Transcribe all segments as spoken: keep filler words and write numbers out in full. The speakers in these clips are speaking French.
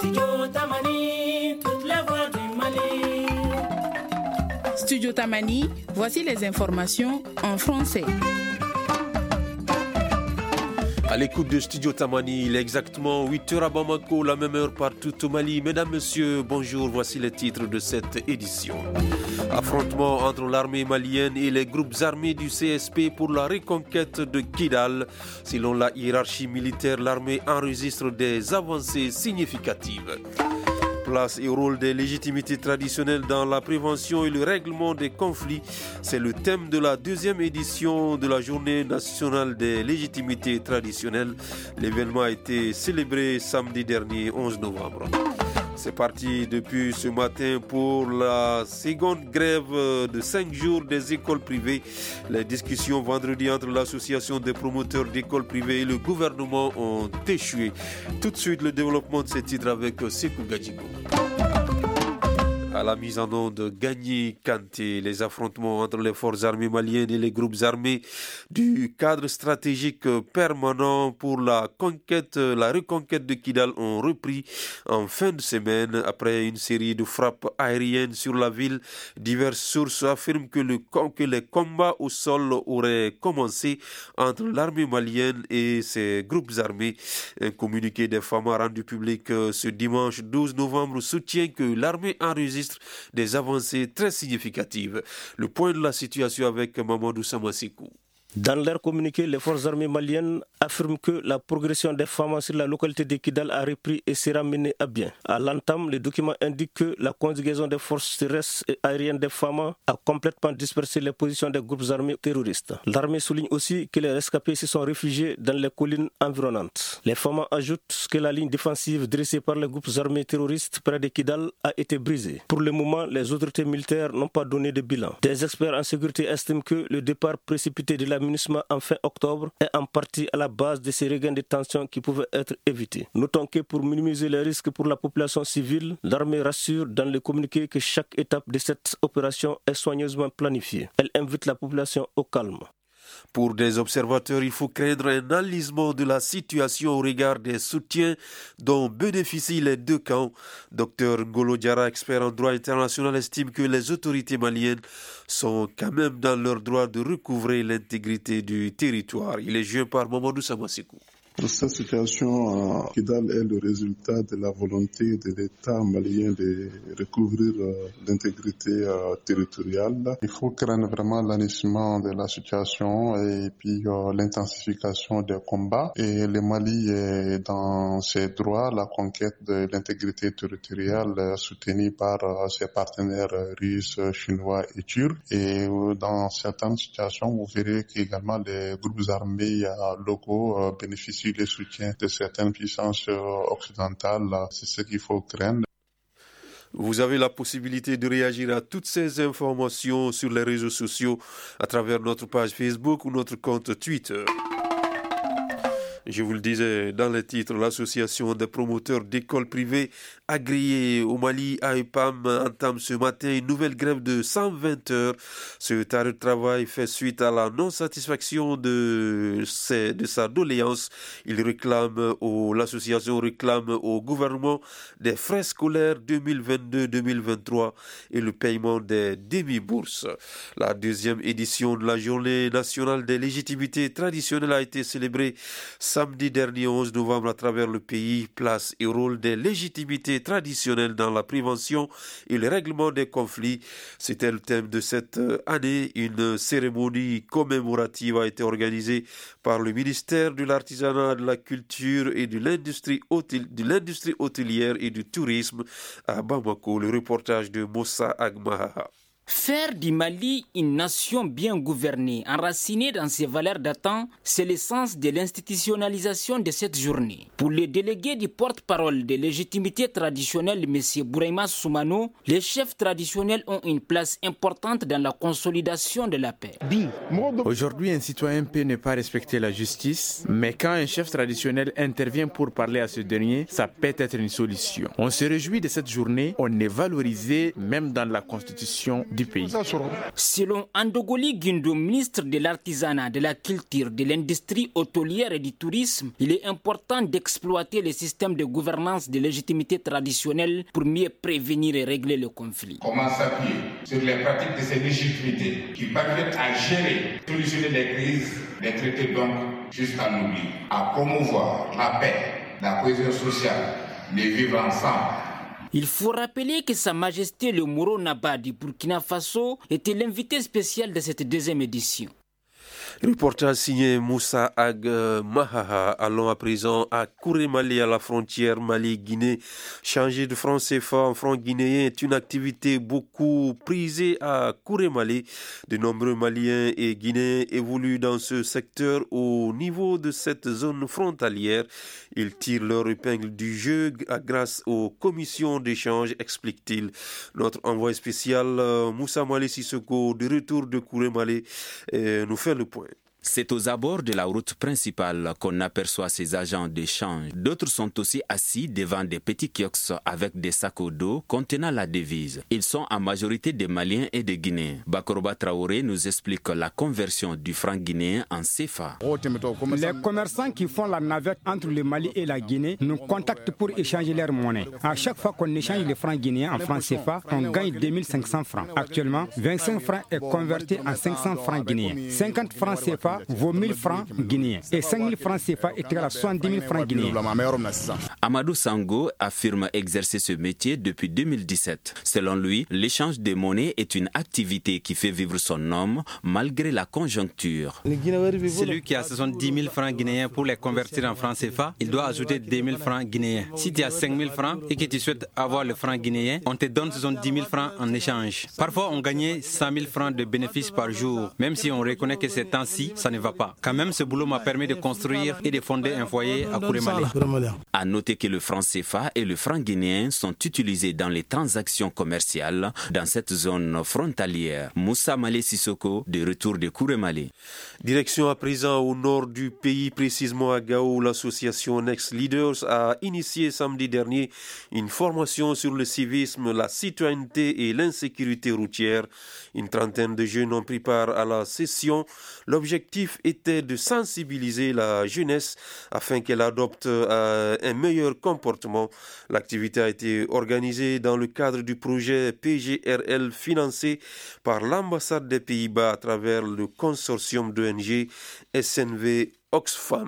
Studio Tamani, toutes les voix du Mali. Studio Tamani, voici les informations en français. À l'écoute de Studio Tamani, il est exactement huit heures à Bamako, la même heure partout au Mali. Mesdames, Messieurs, bonjour, voici les titres de cette édition. Affrontement entre l'armée malienne et les groupes armés du C S P pour la reconquête de Kidal. Selon la hiérarchie militaire, l'armée enregistre des avancées significatives. Place et rôle des légitimités traditionnelles dans la prévention et le règlement des conflits. C'est le thème de la deuxième édition de la Journée nationale des légitimités traditionnelles. L'événement a été célébré samedi dernier, onze novembre. C'est parti depuis ce matin pour la seconde grève de cinq jours des écoles privées. Les discussions vendredi entre l'association des promoteurs d'écoles privées et le gouvernement ont échoué. Tout de suite, le développement de ces titres avec Sekou Gadjigo. À la mise en onde, Gagné Kanté, les affrontements entre les forces armées maliennes et les groupes armés du cadre stratégique permanent pour la conquête, la reconquête de Kidal ont repris en fin de semaine après une série de frappes aériennes sur la ville. Diverses sources affirment que, le, que les combats au sol auraient commencé entre l'armée malienne et ses groupes armés. Un communiqué des F A M A rendu public ce dimanche douze novembre soutient que l'armée enregistre des avancées très significatives. Le point de la situation avec Mamadou Samassikou. Dans leur communiqué, les forces armées maliennes affirment que la progression des F A M A sur la localité de Kidal a repris et sera menée à bien. À l'entame, le document indique que la conjugaison des forces terrestres et aériennes des F A M A a complètement dispersé les positions des groupes armés terroristes. L'armée souligne aussi que les rescapés se sont réfugiés dans les collines environnantes. Les F A M A ajoutent que la ligne défensive dressée par les groupes armés terroristes près de Kidal a été brisée. Pour le moment, les autorités militaires n'ont pas donné de bilan. Des experts en sécurité estiment que le départ précipité de la en fin octobre est en partie à la base de ces regains de tension qui pouvaient être évités. Notons que pour minimiser les risques pour la population civile, l'armée rassure dans le communiqué que chaque étape de cette opération est soigneusement planifiée. Elle invite la population au calme. Pour des observateurs, il faut craindre un enlisement de la situation au regard des soutiens dont bénéficient les deux camps. Docteur Ngolo Diarra, expert en droit international, estime que les autorités maliennes sont quand même dans leur droit de recouvrer l'intégrité du territoire. Il est joint par Mamadou Samassikou. Cette situation à Kidal est le résultat de la volonté de l'État malien de recouvrir euh, l'intégrité euh, territoriale. Il faut craindre vraiment l'enlisement de la situation et puis euh, l'intensification des combats. Et le Mali est dans ses droits, la conquête de l'intégrité territoriale euh, soutenue par euh, ses partenaires euh, russes, chinois et turcs. Et euh, dans certaines situations, vous verrez qu'également les groupes armés euh, locaux euh, bénéficient le soutien de certaines puissances occidentales. C'est ce qu'il faut craindre. Vous avez la possibilité de réagir à toutes ces informations sur les réseaux sociaux à travers notre page Facebook ou notre compte Twitter. Je vous le disais dans le titre, l'association des promoteurs d'écoles privées agréées au Mali, A E P A M, entame ce matin une nouvelle grève de cent vingt heures. Ce taré de travail fait suite à la non-satisfaction de, ses, de sa doléance. Il réclame au, l'association réclame au gouvernement des frais scolaires deux mille vingt-deux deux mille vingt-trois et le paiement des demi-bourses. La deuxième édition de la Journée nationale des légitimités traditionnelles a été célébrée samedi dernier onze novembre à travers le pays. Place et rôle des légitimités traditionnelles dans la prévention et le règlement des conflits. C'était le thème de cette année. Une cérémonie commémorative a été organisée par le ministère de l'Artisanat, de la Culture et de l'Industrie, hôtel, de l'industrie hôtelière et du tourisme à Bamako. Le reportage de Moussa Agmaha. Faire du Mali une nation bien gouvernée, enracinée dans ses valeurs datant, c'est l'essence de l'institutionnalisation de cette journée. Pour le délégué du porte-parole de légitimité traditionnelle, M. Bouraima Soumano, les chefs traditionnels ont une place importante dans la consolidation de la paix. Aujourd'hui, un citoyen peut ne pas respecter la justice, mais quand un chef traditionnel intervient pour parler à ce dernier, ça peut être une solution. On se réjouit de cette journée, on est valorisé même dans la constitution du pays. Selon Andogoli Guindo, ministre de l'Artisanat, de la Culture, de l'Industrie hôtelière et du Tourisme, il est important d'exploiter les systèmes de gouvernance de légitimité traditionnelle pour mieux prévenir et régler le conflit. Comment s'appuyer sur les pratiques de ces légitimités qui permettent à gérer, solutionner les crises, les traiter donc jusqu'à l'oubli, à promouvoir la paix, la cohésion sociale, les vivre ensemble. Il faut rappeler que Sa Majesté le Moro Naba du Burkina Faso était l'invité spécial de cette deuxième édition. Reportage signé Moussa Ag Mahaha. Allons à présent à Kouré-Mali, à la frontière Mali-Guinée. Changer de franc C F A en franc guinéen est une activité beaucoup prisée à Kouré-Mali. De nombreux Maliens et Guinéens évoluent dans ce secteur au niveau de cette zone frontalière. Ils tirent leur épingle du jeu grâce aux commissions d'échange, explique-t-il. Notre envoyé spécial Moussa Mali Sissoko, de retour de Kouré-Mali, nous fait le point. C'est aux abords de la route principale qu'on aperçoit ces agents d'échange. D'autres sont aussi assis devant des petits kiosques avec des sacs au dos contenant la devise. Ils sont en majorité des Maliens et des Guinéens. Bakoroba Traoré nous explique la conversion du franc guinéen en C F A. Les commerçants qui font la navette entre le Mali et la Guinée nous contactent pour échanger leur monnaie. À chaque fois qu'on échange les francs guinéens en francs C F A, on gagne deux mille cinq cents francs. Actuellement, vingt-cinq francs est converti en cinq cents francs guinéens. cinquante francs C F A vaut mille francs guinéens et cinq mille francs C F A est égal à soixante-dix mille francs guinéens. Amadou Sango affirme exercer ce métier depuis deux mille dix-sept. Selon lui, l'échange des monnaies est une activité qui fait vivre son homme malgré la conjoncture. Celui qui a soixante-dix mille francs guinéens pour les convertir en francs C F A, il doit ajouter deux mille francs guinéens. Si tu as cinq mille francs et que tu souhaites avoir le franc guinéen, on te donne soixante-dix mille francs en échange. Parfois, on gagnait cent mille francs de bénéfices par jour, même si on reconnaît que ces temps-ci, ça ne va pas. Quand même, ce boulot m'a permis de construire et de fonder un foyer à Kouré-Mali. À noter que le franc C F A et le franc guinéen sont utilisés dans les transactions commerciales dans cette zone frontalière. Moussa Malé Sissoko, de retour de Kouré-Mali. Direction à présent au nord du pays, précisément à Gao, l'association Next Leaders a initié samedi dernier une formation sur le civisme, la citoyenneté et l'insécurité routière. Une trentaine de jeunes ont pris part à la session. L'objectif était de sensibiliser la jeunesse afin qu'elle adopte euh, un meilleur comportement. L'activité a été organisée dans le cadre du projet P G R L financé par l'ambassade des Pays-Bas à travers le consortium d'O N G S N V Oxfam.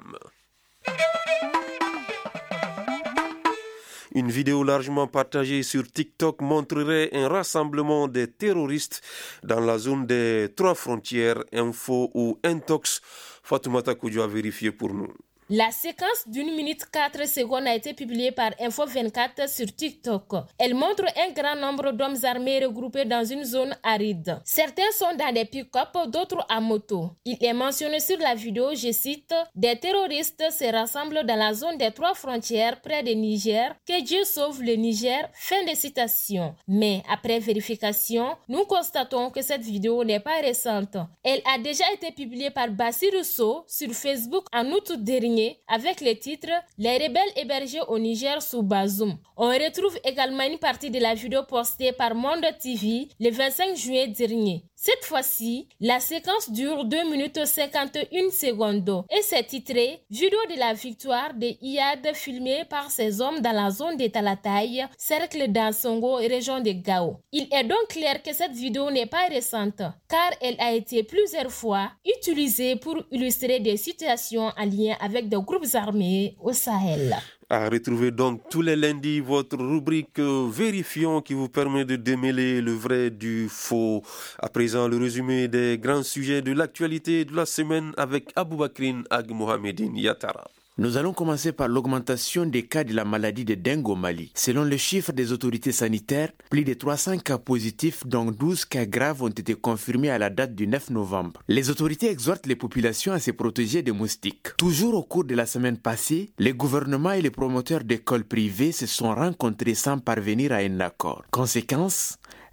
Une vidéo largement partagée sur TikTok montrerait un rassemblement des terroristes dans la zone des trois frontières. Info ou Intox. Fatoumata Koudjo a vérifié pour nous. La séquence d'une minute quatre secondes a été publiée par Info vingt-quatre sur TikTok. Elle montre un grand nombre d'hommes armés regroupés dans une zone aride. Certains sont dans des pick-up, d'autres à moto. Il est mentionné sur la vidéo, je cite, « Des terroristes se rassemblent dans la zone des trois frontières près du Niger. Que Dieu sauve le Niger. » Fin de citation. Mais après vérification, nous constatons que cette vidéo n'est pas récente. Elle a déjà été publiée par Bassi Rousseau sur Facebook en août dernier, avec le titre « Les rebelles hébergés au Niger sous Bazoum ». On retrouve également une partie de la vidéo postée par Monde T V le vingt-cinq juillet dernier. Cette fois-ci, la séquence dure deux minutes cinquante et une secondes et c'est titré « Vidéo de la victoire de Iyad filmée par ces hommes dans la zone de Talataï, cercle d'Ansongo et région de Gao ». Il est donc clair que cette vidéo n'est pas récente car elle a été plusieurs fois utilisée pour illustrer des situations en lien avec des groupes armés au Sahel. À retrouver donc tous les lundis votre rubrique euh, Vérifions qui vous permet de démêler le vrai du faux. À présent, le résumé des grands sujets de l'actualité de la semaine avec Aboubakrine Ag Mohamedine Yatara. Nous allons commencer par l'augmentation des cas de la maladie de dengue au Mali. Selon le chiffre des autorités sanitaires, plus de trois cents cas positifs, dont douze cas graves, ont été confirmés à la date du neuf novembre. Les autorités exhortent les populations à se protéger des moustiques. Toujours au cours de la semaine passée, les gouvernements et les promoteurs d'écoles privées se sont rencontrés sans parvenir à un accord. Conséquence,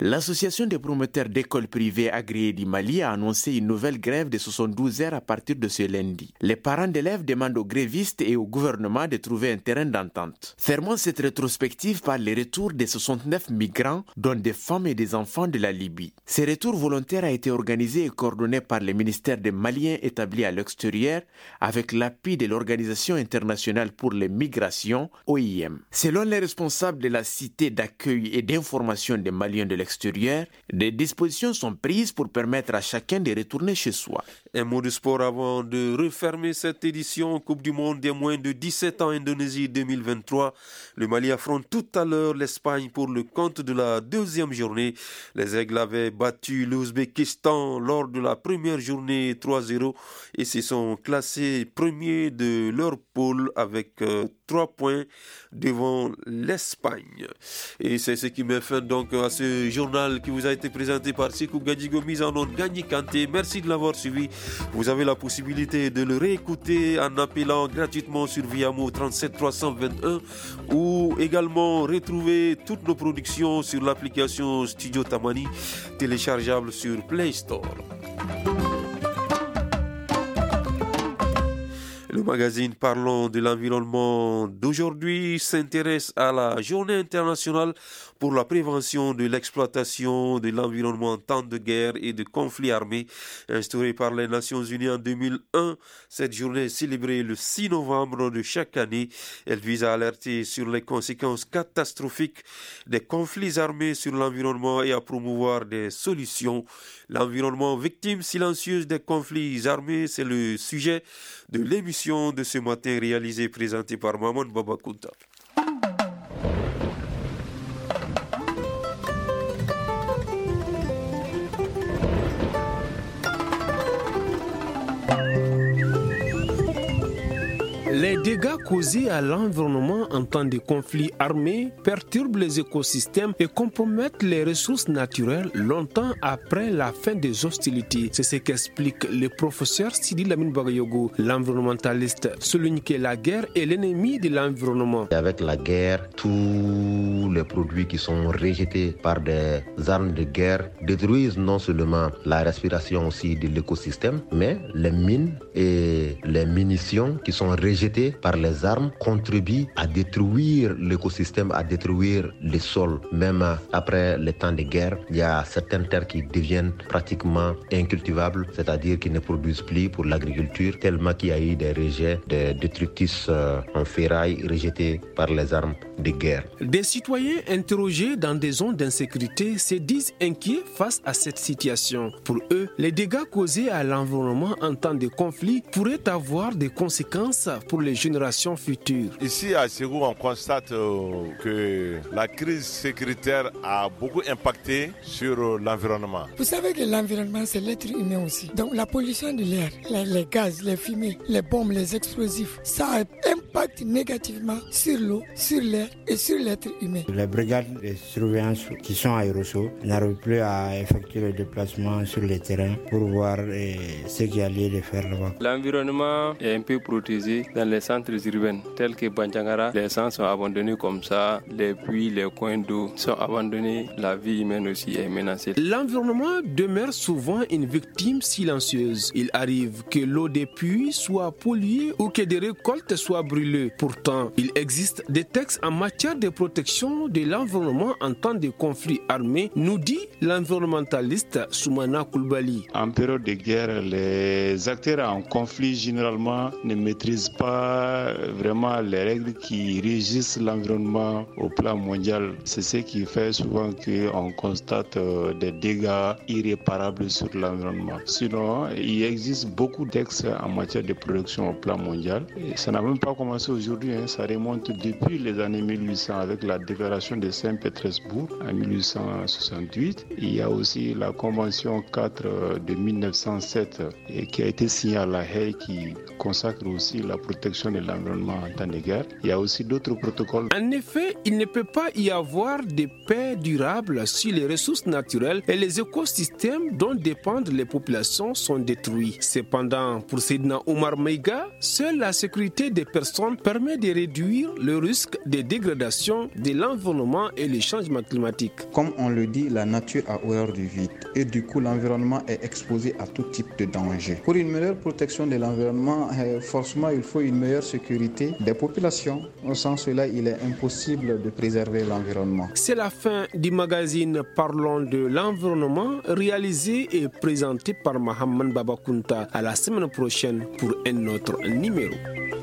L'association des promoteurs d'écoles privées agréées du Mali a annoncé une nouvelle grève de soixante-douze heures à partir de ce lundi. Les parents d'élèves demandent aux grévistes et au gouvernement de trouver un terrain d'entente. Fermons cette rétrospective par les retours des soixante-neuf migrants, dont des femmes et des enfants de la Libye. Ces retours volontaires a été organisé et coordonné par le ministère des Maliens établis à l'extérieur avec l'appui de l'Organisation internationale pour les migrations, O I M. Selon les responsables de la cité d'accueil et d'information des Maliens de l'extérieur, des dispositions sont prises pour permettre à chacun de retourner chez soi. Un mot de sport avant de refermer cette édition Coupe du Monde des moins de dix-sept ans Indonésie deux mille vingt-trois. Le Mali affronte tout à l'heure l'Espagne pour le compte de la deuxième journée. Les Aigles avaient battu l'Ouzbékistan lors de la première journée trois zéro et se sont classés premiers de leur pôle avec euh, trois points devant l'Espagne. Et c'est ce qui met fin donc à ce journal qui vous a été présenté par Sikou Gadjigo, mise en onde Gagny Kanté. Merci de l'avoir suivi. Vous avez la possibilité de le réécouter en appelant gratuitement sur Viamo trente-sept trois cent vingt et un ou également retrouver toutes nos productions sur l'application Studio Tamani téléchargeable sur Play Store. Le magazine Parlons de l'environnement d'aujourd'hui s'intéresse à la journée internationale pour la prévention de l'exploitation de l'environnement en temps de guerre et de conflits armés, instaurée par les Nations Unies en deux mille un. Cette journée est célébrée le six novembre de chaque année. Elle vise à alerter sur les conséquences catastrophiques des conflits armés sur l'environnement et à promouvoir des solutions. L'environnement victime silencieuse des conflits armés, c'est le sujet de l'émission de ce matin réalisée et présentée par Maman Babakunta. Les dégâts causés à l'environnement en temps de conflits armés perturbent les écosystèmes et compromettent les ressources naturelles longtemps après la fin des hostilités. C'est ce qu'explique le professeur Sidi Lamine Bagayogo. L'environnementaliste souligne que la guerre est l'ennemi de l'environnement. Avec la guerre, tous les produits qui sont rejetés par des armes de guerre détruisent non seulement la respiration aussi de l'écosystème, mais les mines et les munitions qui sont rejetées par les armes contribuent à détruire l'écosystème, à détruire les sols. Même après les temps de guerre, il y a certaines terres qui deviennent pratiquement incultivables, c'est-à-dire qui ne produisent plus pour l'agriculture, tellement qu'il y a eu des rejets, des détritus en ferraille rejetés par les armes de guerre. Des citoyens interrogés dans des zones d'insécurité se disent inquiets face à cette situation. Pour eux, les dégâts causés à l'environnement en temps de conflit pourraient avoir des conséquences pour les générations futures. Ici à Ségou, on constate euh, que la crise sécuritaire a beaucoup impacté sur euh, l'environnement. Vous savez que l'environnement, c'est l'être humain aussi. Donc la pollution de l'air, les, les gaz, les fumées, les bombes, les explosifs, ça impacte négativement sur l'eau, sur l'air et sur l'être humain. Les brigades de surveillance qui sont à Hiroso n'arrivent plus à effectuer le déplacement sur le terrain pour voir eh, ce qu'il y a lieu de faire là-bas. L'environnement est un peu protégé dans les centres urbains tels que Banjangara. Les centres sont abandonnés comme ça, les puits, les coins d'eau sont abandonnés, la vie humaine aussi est menacée. L'environnement demeure souvent une victime silencieuse. Il arrive que l'eau des puits soit polluée ou que des récoltes soient brûlées. Pourtant, il existe des textes en matière de protection de l'environnement en temps de conflit armé, nous dit l'environnementaliste Soumana Koulibaly. En période de guerre, les acteurs en conflit généralement ne maîtrisent pas vraiment les règles qui régissent l'environnement au plan mondial. C'est ce qui fait souvent qu'on constate des dégâts irréparables sur l'environnement. Sinon, il existe beaucoup de textes en matière de protection au plan mondial. Et ça n'a même pas commencé aujourd'hui, hein. Ça remonte depuis les années mille huit cents avec la déclaration de Saint-Pétersbourg en mille huit cent soixante-huit. Il y a aussi la convention quatre de mille neuf cent sept qui a été signée à La Haye qui consacre aussi la protection protection de l'environnement en temps de guerre. Il y a aussi d'autres protocoles. En effet, il ne peut pas y avoir de paix durable si les ressources naturelles et les écosystèmes dont dépendent les populations sont détruits. Cependant, pour Seydina Omar Meiga, seule la sécurité des personnes permet de réduire le risque de dégradation de l'environnement et le changement climatique. Comme on le dit, la nature a horreur du vide et du coup l'environnement est exposé à tout type de danger. Pour une meilleure protection de l'environnement, forcément il faut une meilleure sécurité des populations. Sans cela, il est impossible de préserver l'environnement. C'est la fin du magazine Parlons de l'environnement, réalisé et présenté par Mohamed Babakunta. À la semaine prochaine pour un autre numéro.